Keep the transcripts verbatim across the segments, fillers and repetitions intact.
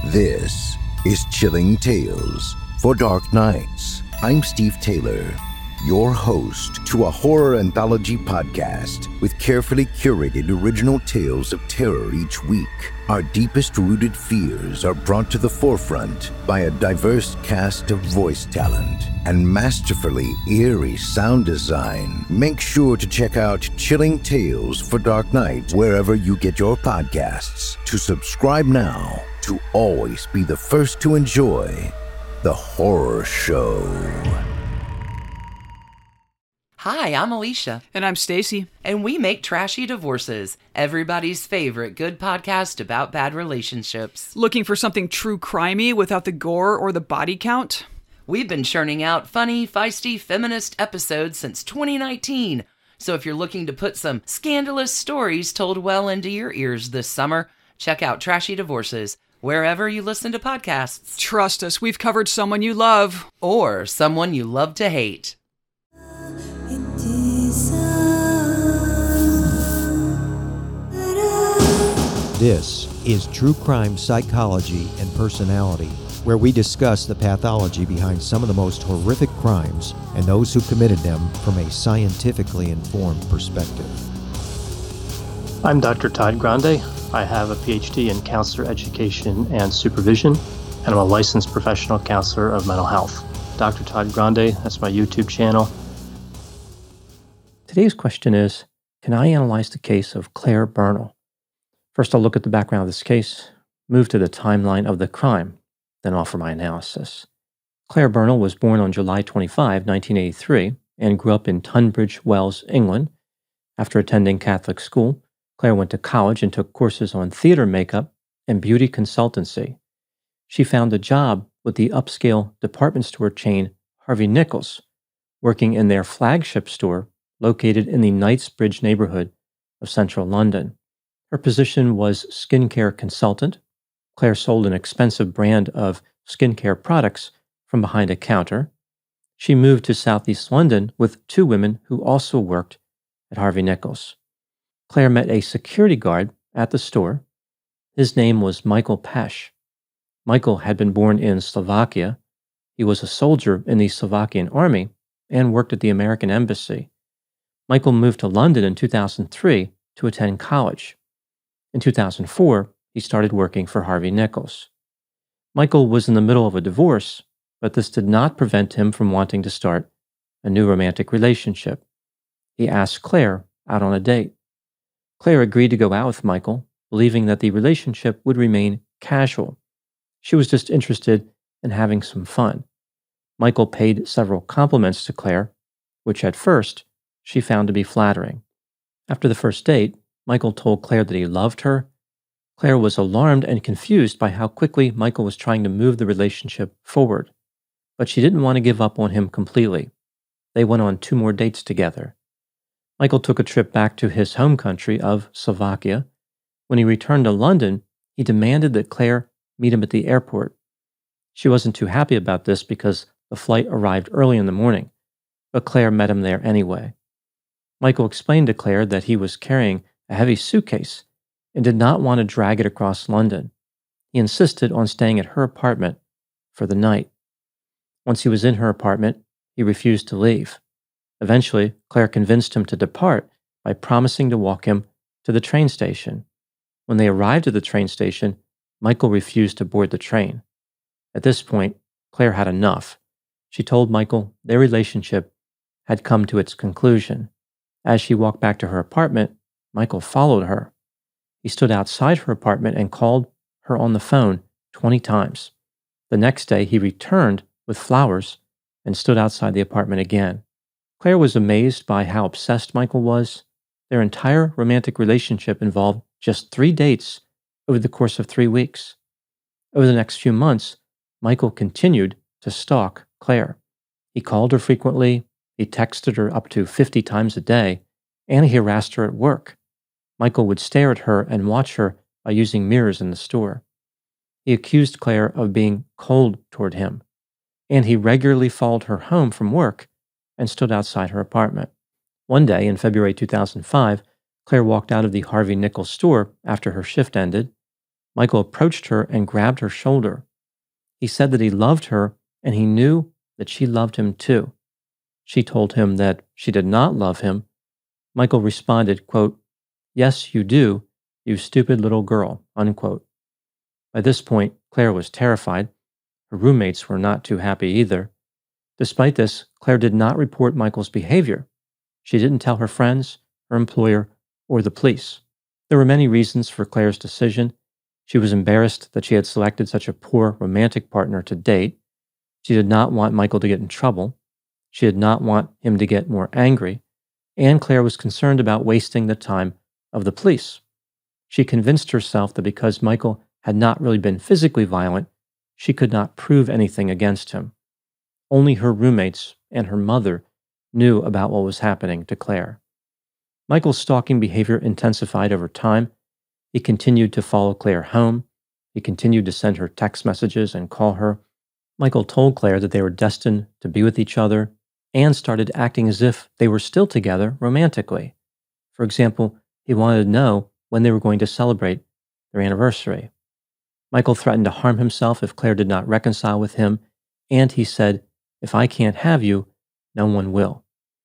This is Chilling Tales for Dark Nights. I'm Steve Taylor, your host to a horror anthology podcast with carefully curated original tales of terror each week. Our deepest rooted fears are brought to the forefront by a diverse cast of voice talent and masterfully eerie sound design. Make sure to check out Chilling Tales for Dark Nights wherever you get your podcasts. To subscribe now to always be the first to enjoy the horror show. Hi, I'm Alicia. And I'm Stacy. And we make Trashy Divorces, everybody's favorite good podcast about bad relationships. Looking for something true crimey without the gore or the body count? We've been churning out funny, feisty, feminist episodes since twenty nineteen. So if you're looking to put some scandalous stories told well into your ears this summer, check out Trashy Divorces, wherever you listen to podcasts. Trust us, we've covered someone you love. Or someone you love to hate. This is True Crime Psychology and Personality, where we discuss the pathology behind some of the most horrific crimes and those who committed them from a scientifically informed perspective. I'm Doctor Todd Grande. I have a P H D in counselor education and supervision, and I'm a licensed professional counselor of mental health. Doctor Todd Grande, that's my YouTube channel. Today's question is, can I analyze the case of Claire Bernal? First, I'll look at the background of this case, move to the timeline of the crime, then offer my analysis. Claire Bernal was born on July twenty-fifth, nineteen eighty-three, and grew up in Tunbridge Wells, England. After attending Catholic school, Claire went to college and took courses on theater makeup and beauty consultancy. She found a job with the upscale department store chain Harvey Nichols, working in their flagship store located in the Knightsbridge neighborhood of central London. Her position was skincare consultant. Claire sold an expensive brand of skincare products from behind a counter. She moved to southeast London with two women who also worked at Harvey Nichols. Claire met a security guard at the store. His name was Michael Pesch. Michael had been born in Slovakia. He was a soldier in the Slovakian army and worked at the American embassy. Michael moved to London in two thousand three to attend college. In two thousand four, he started working for Harvey Nichols. Michael was in the middle of a divorce, but this did not prevent him from wanting to start a new romantic relationship. He asked Claire out on a date. Claire agreed to go out with Michael, believing that the relationship would remain casual. She was just interested in having some fun. Michael paid several compliments to Claire, which at first she found to be flattering. After the first date, Michael told Claire that he loved her. Claire was alarmed and confused by how quickly Michael was trying to move the relationship forward, but she didn't want to give up on him completely. They went on two more dates together. Michael took a trip back to his home country of Slovakia. When he returned to London, he demanded that Claire meet him at the airport. She wasn't too happy about this because the flight arrived early in the morning, but Claire met him there anyway. Michael explained to Claire that he was carrying a heavy suitcase and did not want to drag it across London. He insisted on staying at her apartment for the night. Once he was in her apartment, he refused to leave. Eventually, Claire convinced him to depart by promising to walk him to the train station. When they arrived at the train station, Michael refused to board the train. At this point, Claire had enough. She told Michael their relationship had come to its conclusion. As she walked back to her apartment, Michael followed her. He stood outside her apartment and called her on the phone twenty times. The next day, he returned with flowers and stood outside the apartment again. Claire was amazed by how obsessed Michael was. Their entire romantic relationship involved just three dates over the course of three weeks. Over the next few months, Michael continued to stalk Claire. He called her frequently, he texted her up to fifty times a day, and he harassed her at work. Michael would stare at her and watch her by using mirrors in the store. He accused Claire of being cold toward him, and he regularly followed her home from work and stood outside her apartment. One day in February two thousand five, Claire walked out of the Harvey Nichols store after her shift ended. Michael approached her and grabbed her shoulder. He said that he loved her and he knew that she loved him too. She told him that she did not love him. Michael responded, quote, "Yes, you do, you stupid little girl," unquote. By this point, Claire was terrified. Her roommates were not too happy either. Despite this, Claire did not report Michael's behavior. She didn't tell her friends, her employer, or the police. There were many reasons for Claire's decision. She was embarrassed that she had selected such a poor romantic partner to date. She did not want Michael to get in trouble. She did not want him to get more angry. And Claire was concerned about wasting the time of the police. She convinced herself that because Michael had not really been physically violent, she could not prove anything against him. Only her roommates and her mother knew about what was happening to Claire. Michael's stalking behavior intensified over time. He continued to follow Claire home. He continued to send her text messages and call her. Michael told Claire that they were destined to be with each other and started acting as if they were still together romantically. For example, he wanted to know when they were going to celebrate their anniversary. Michael threatened to harm himself if Claire did not reconcile with him, and he said, "If I can't have you, no one will."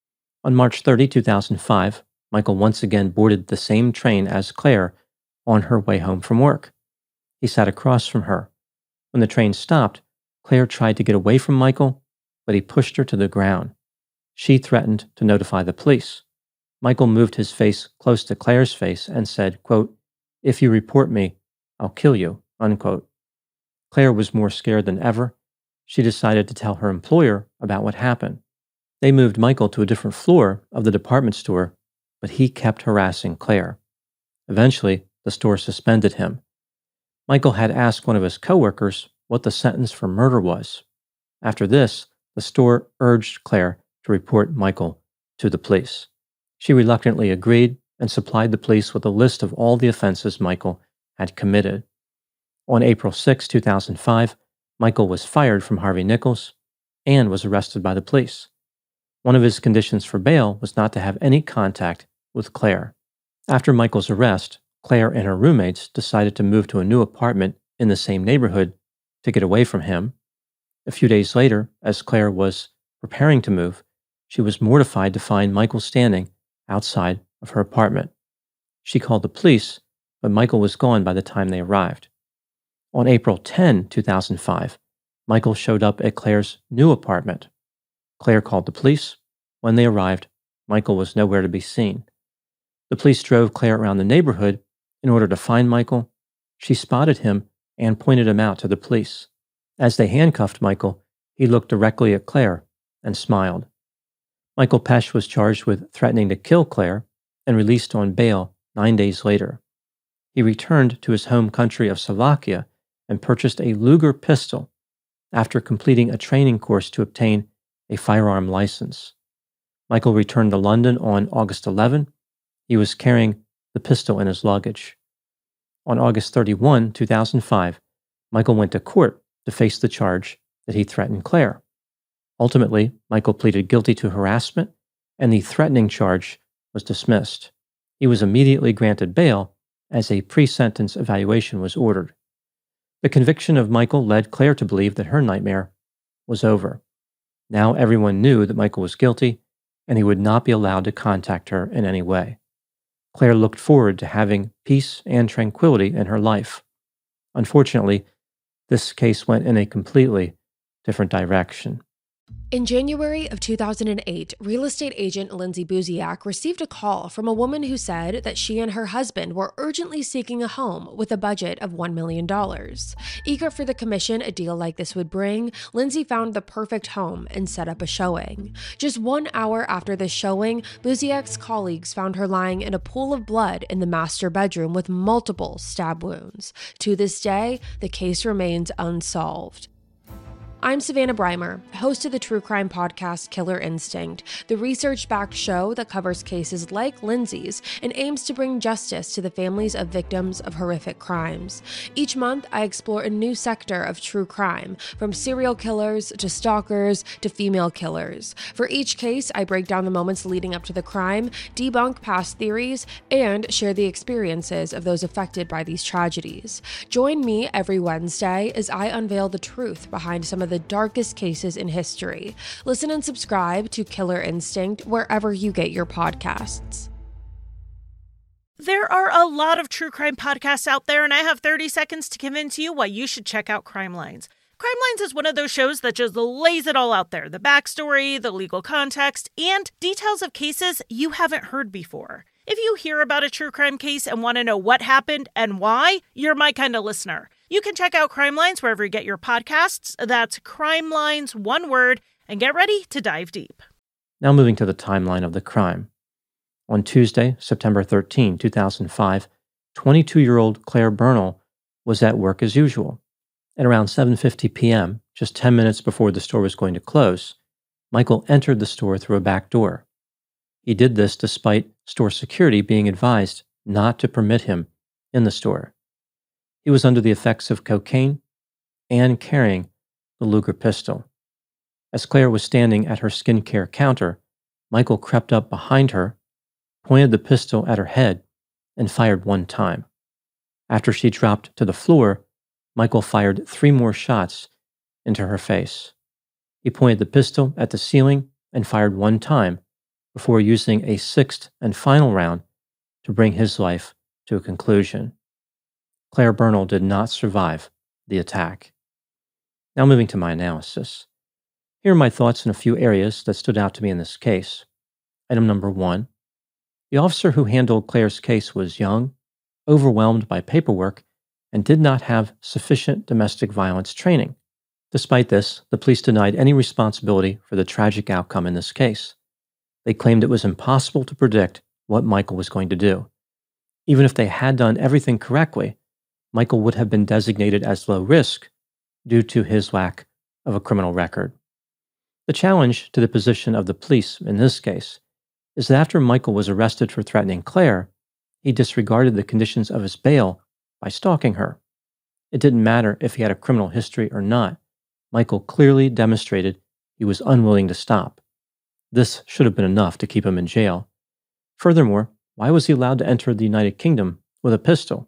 On March thirtieth, two thousand five, Michael once again boarded the same train as Claire on her way home from work. He sat across from her. When the train stopped, Claire tried to get away from Michael, but he pushed her to the ground. She threatened to notify the police. Michael moved his face close to Claire's face and said, quote, "If you report me, I'll kill you," unquote. Claire was more scared than ever. She decided to tell her employer about what happened. They moved Michael to a different floor of the department store, but he kept harassing Claire. Eventually, the store suspended him. Michael had asked one of his coworkers what the sentence for murder was. After this, the store urged Claire to report Michael to the police. She reluctantly agreed and supplied the police with a list of all the offenses Michael had committed. On April sixth, two thousand five, Michael was fired from Harvey Nichols and was arrested by the police. One of his conditions for bail was not to have any contact with Claire. After Michael's arrest, Claire and her roommates decided to move to a new apartment in the same neighborhood to get away from him. A few days later, as Claire was preparing to move, she was mortified to find Michael standing outside of her apartment. She called the police, but Michael was gone by the time they arrived. On April tenth, two thousand five, Michael showed up at Claire's new apartment. Claire called the police. When they arrived, Michael was nowhere to be seen. The police drove Claire around the neighborhood in order to find Michael. She spotted him and pointed him out to the police. As they handcuffed Michael, he looked directly at Claire and smiled. Michael Pesch was charged with threatening to kill Claire and released on bail nine days later. He returned to his home country of Slovakia and purchased a Luger pistol after completing a training course to obtain a firearm license. Michael returned to London on August eleventh. He was carrying the pistol in his luggage. On August thirty-first, two thousand five, Michael went to court to face the charge that he threatened Claire. Ultimately, Michael pleaded guilty to harassment, and the threatening charge was dismissed. He was immediately granted bail as a pre-sentence evaluation was ordered. The conviction of Michael led Claire to believe that her nightmare was over. Now everyone knew that Michael was guilty, and he would not be allowed to contact her in any way. Claire looked forward to having peace and tranquility in her life. Unfortunately, this case went in a completely different direction. In January of two thousand eight, real estate agent Lindsay Buziak received a call from a woman who said that she and her husband were urgently seeking a home with a budget of one million dollars. Eager for the commission a deal like this would bring, Lindsay found the perfect home and set up a showing. Just one hour after the showing, Buziak's colleagues found her lying in a pool of blood in the master bedroom with multiple stab wounds. To this day, the case remains unsolved. I'm Savannah Breimer, host of the true crime podcast Killer Instinct, the research-backed show that covers cases like Lindsay's and aims to bring justice to the families of victims of horrific crimes. Each month, I explore a new sector of true crime, from serial killers to stalkers to female killers. For each case, I break down the moments leading up to the crime, debunk past theories, and share the experiences of those affected by these tragedies. Join me every Wednesday as I unveil the truth behind some of the darkest cases in history. Listen and subscribe to Killer Instinct wherever you get your podcasts. There are a lot of true crime podcasts out there, and I have thirty seconds to convince you why you should check out Crime Lines. Crime Lines is one of those shows that just lays it all out there. The backstory, the legal context, and details of cases you haven't heard before. If you hear about a true crime case and want to know what happened and why, you're my kind of listener. You can check out Crime Lines wherever you get your podcasts. That's Crime Lines, one word, and get ready to dive deep. Now moving to the timeline of the crime. On Tuesday, September thirteenth, two thousand five, twenty-two-year-old Claire Bernal was at work as usual. At around seven fifty p.m., just ten minutes before the store was going to close, Michael entered the store through a back door. He did this despite store security being advised not to permit him in the store. He was under the effects of cocaine and carrying the Luger pistol. As Claire was standing at her skincare counter, Michael crept up behind her, pointed the pistol at her head, and fired one time. After she dropped to the floor, Michael fired three more shots into her face. He pointed the pistol at the ceiling and fired one time before using a sixth and final round to bring his life to a conclusion. Claire Bernal did not survive the attack. Now moving to my analysis. Here are my thoughts in a few areas that stood out to me in this case. Item number one. The officer who handled Claire's case was young, overwhelmed by paperwork, and did not have sufficient domestic violence training. Despite this, the police denied any responsibility for the tragic outcome in this case. They claimed it was impossible to predict what Michael was going to do. Even if they had done everything correctly, Michael would have been designated as low risk due to his lack of a criminal record. The challenge to the position of the police in this case is that after Michael was arrested for threatening Claire, he disregarded the conditions of his bail by stalking her. It didn't matter if he had a criminal history or not. Michael clearly demonstrated he was unwilling to stop. This should have been enough to keep him in jail. Furthermore, why was he allowed to enter the United Kingdom with a pistol?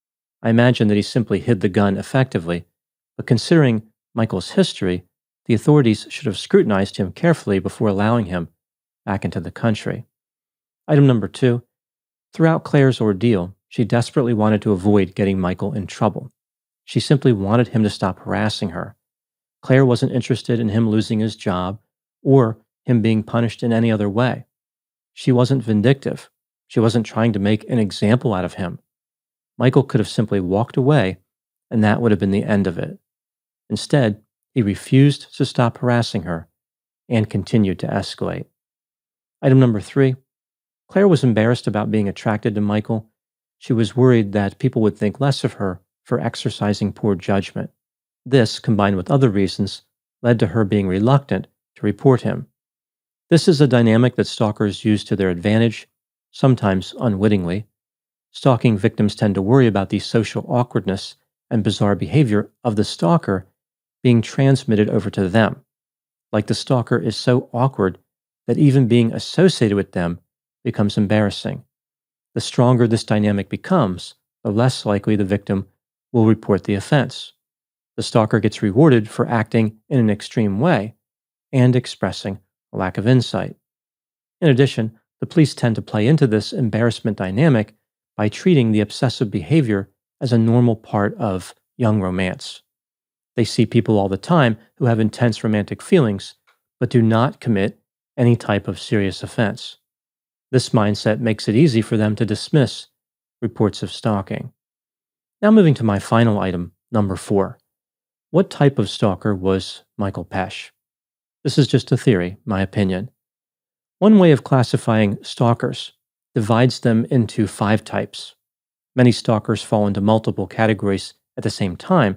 I imagine that he simply hid the gun effectively, but considering Michael's history, the authorities should have scrutinized him carefully before allowing him back into the country. Item number two. Throughout Claire's ordeal, she desperately wanted to avoid getting Michael in trouble. She simply wanted him to stop harassing her. Claire wasn't interested in him losing his job or him being punished in any other way. She wasn't vindictive. She wasn't trying to make an example out of him. Michael could have simply walked away, and that would have been the end of it. Instead, he refused to stop harassing her and continued to escalate. Item number three. Claire was embarrassed about being attracted to Michael. She was worried that people would think less of her for exercising poor judgment. This, combined with other reasons, led to her being reluctant to report him. This is a dynamic that stalkers use to their advantage, sometimes unwittingly. Stalking victims tend to worry about the social awkwardness and bizarre behavior of the stalker being transmitted over to them. Like the stalker is so awkward that even being associated with them becomes embarrassing. The stronger this dynamic becomes, the less likely the victim will report the offense. The stalker gets rewarded for acting in an extreme way and expressing a lack of insight. In addition, the police tend to play into this embarrassment dynamic by treating the obsessive behavior as a normal part of young romance. They see people all the time who have intense romantic feelings, but do not commit any type of serious offense. This mindset makes it easy for them to dismiss reports of stalking. Now moving to my final item, number four. What type of stalker was Michael Pesch? This is just a theory, my opinion. One way of classifying stalkers divides them into five types. Many stalkers fall into multiple categories at the same time,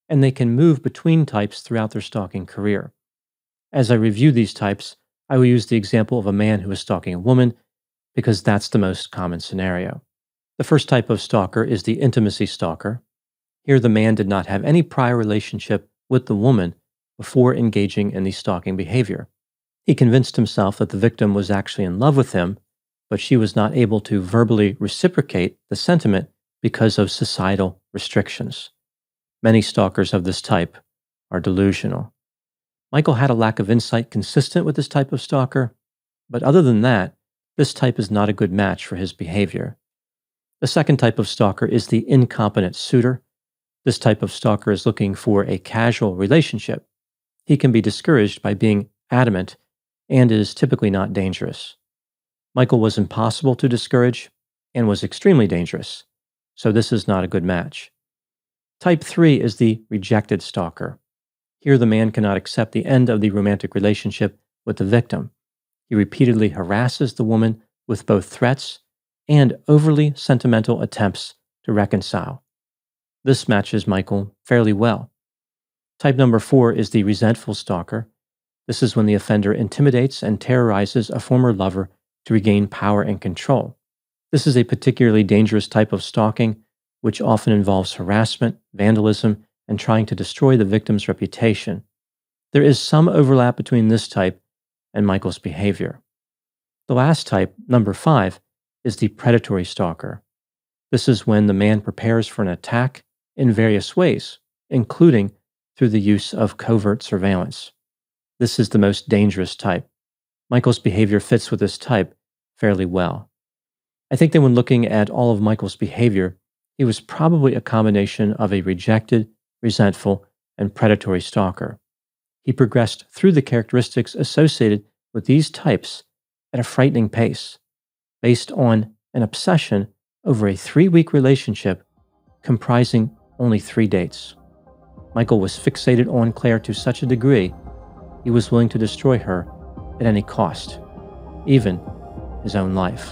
and they can move between types throughout their stalking career. As I review these types, I will use the example of a man who is stalking a woman because that's the most common scenario. The first type of stalker is the intimacy stalker. Here, the man did not have any prior relationship with the woman before engaging in the stalking behavior. He convinced himself that the victim was actually in love with him, but she was not able to verbally reciprocate the sentiment because of societal restrictions. Many stalkers of this type are delusional. Michael had a lack of insight consistent with this type of stalker, but other than that, this type is not a good match for his behavior. The second type of stalker is the incompetent suitor. This type of stalker is looking for a casual relationship. He can be discouraged by being adamant and is typically not dangerous. Michael was impossible to discourage and was extremely dangerous, so this is not a good match. Type three is the rejected stalker. Here, the man cannot accept the end of the romantic relationship with the victim. He repeatedly harasses the woman with both threats and overly sentimental attempts to reconcile. This matches Michael fairly well. Type number four is the resentful stalker. This is when the offender intimidates and terrorizes a former lover to regain power and control. This is a particularly dangerous type of stalking, which often involves harassment, vandalism, and trying to destroy the victim's reputation. There is some overlap between this type and Michael's behavior. The last type, number five, is the predatory stalker. This is when the man prepares for an attack in various ways, including through the use of covert surveillance. This is the most dangerous type. Michael's behavior fits with this type fairly well. I think that when looking at all of Michael's behavior, he was probably a combination of a rejected, resentful, and predatory stalker. He progressed through the characteristics associated with these types at a frightening pace, based on an obsession over a three-week relationship comprising only three dates. Michael was fixated on Claire to such a degree, he was willing to destroy her at any cost, even his own life.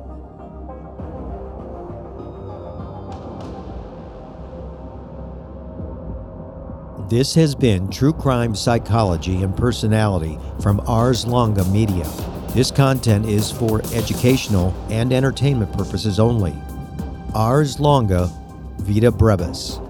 This has been True Crime Psychology and Personality from Ars Longa Media. This content is for educational and entertainment purposes only. Ars Longa, Vita Brevis.